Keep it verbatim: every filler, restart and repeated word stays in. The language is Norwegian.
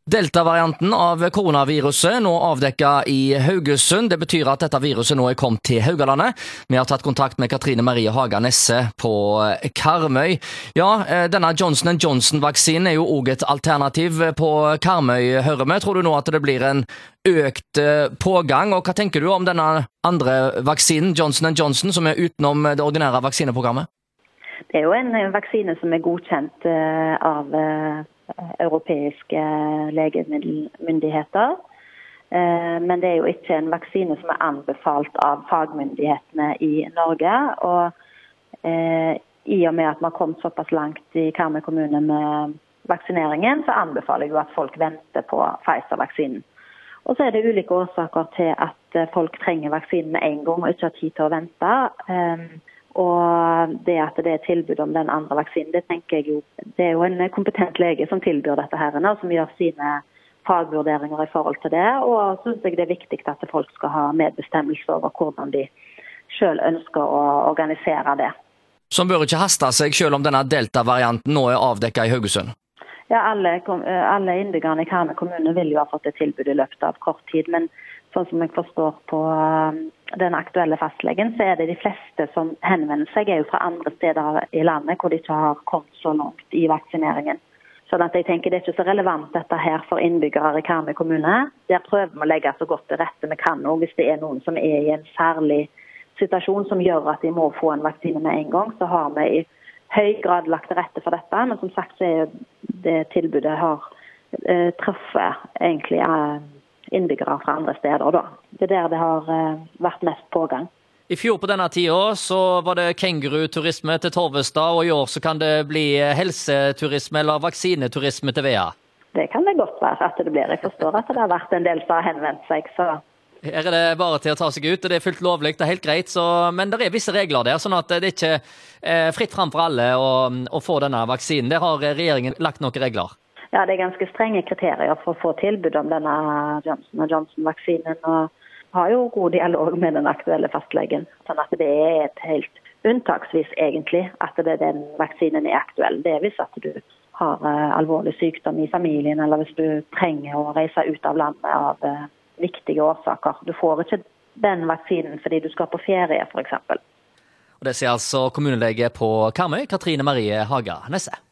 Delta-varianten av koronaviruset nå avdekket i Haugesund. Det betyr at dette viruset nå er kommet til Haugalandet. Vi har tatt kontakt med Katrine Marie Haga Nesse på Karmøy. Ja, denne Johnson and Johnson-vaksinen er jo også et alternativ på Karmøy, hører vi. Tror du nå at det blir en økt pågang? Og hva tenker du om denne andre vaksinen, Johnson and Johnson, som er utenom det ordinære vaksineprogrammet? Det er jo en vaksine som er godkjent av europeiske legemiddelmyndigheter, men det er jo ikke en vaksine som er anbefalt av fagmyndighetene i Norge, og i og med at man har kommet såpass langt i Karmøy kommune med vaksineringen, så anbefaler jeg jo at folk venter på Pfizer-vaksinen. Og så er det ulike årsaker til at folk trenger vaksinen med en gang og ikke har tid til å vente. Og det at det er tilbud om den andre vaksinen, det tenker jeg jo, det er jo en kompetent lege som tilbyr dette her, og som gjør sine fagvurderinger i forhold til det, og synes jeg det er viktig at folk skal ha medbestemmelse over hvordan de selv ønsker å organisere det. Som bør ikke haste seg selv om denne Delta-varianten nå er avdekket i Haugesund? Ja, alle, alle innbyggerne i Karmøy kommune vil jo ha fått et tilbud i løpet av kort tid, men sånn som jeg forstår på den aktuelle fastlegen, så er det de fleste som henvender seg er jo fra andre steder i landet hvor de ikke har kommet så langt i vaksineringen. Så at jeg tenker det er ikke så relevant dette her for innbyggere i Karmøy kommune. Der prøver vi å legge så godt til rette vi kan, og hvis det er noen som er i en særlig situasjon som gjør at de må få en vaksine med en gang, så har vi i høy grad lagt til rette for dette. Men som sagt så er det tilbudet har eh, truffet egentlig eh, innbyggere fra andre steder da. Det er der det har uh, vært mest pågang. I fjor på denne tida så var det kenguruturisme til Torvestad, og i år så kan det bli helseturisme eller vaksineturisme til Vea. Det kan det godt være at det blir. Jeg forstår at det har vært en del som har henvendt seg. Så. Her er det bare til å ta seg ut, og det er fullt lovlig, det er helt greit. Så, men det er visse regler der, sånn at det er ikke eh, fritt frem for alle å, å få denne vaksinen. Der har regjeringen lagt noen regler. Ja, det er ganske strenge kriterier for å få tilbud om denne Johnson and Johnson-vaksinen, og har jo god dialog med den aktuelle fastlegen. Sånn at det er et helt unntaksvis egentlig at det, den vaksinen er aktuell. Det er hvis at du har uh, alvorlig sykdom i familien, eller hvis du trenger å reise ut av landet av uh, viktige årsaker. Du får ikke den vaksinen fordi du skal på ferie, for eksempel. Og det sier altså kommunelege på Karmøy, Katrine Marie Haga Nesse.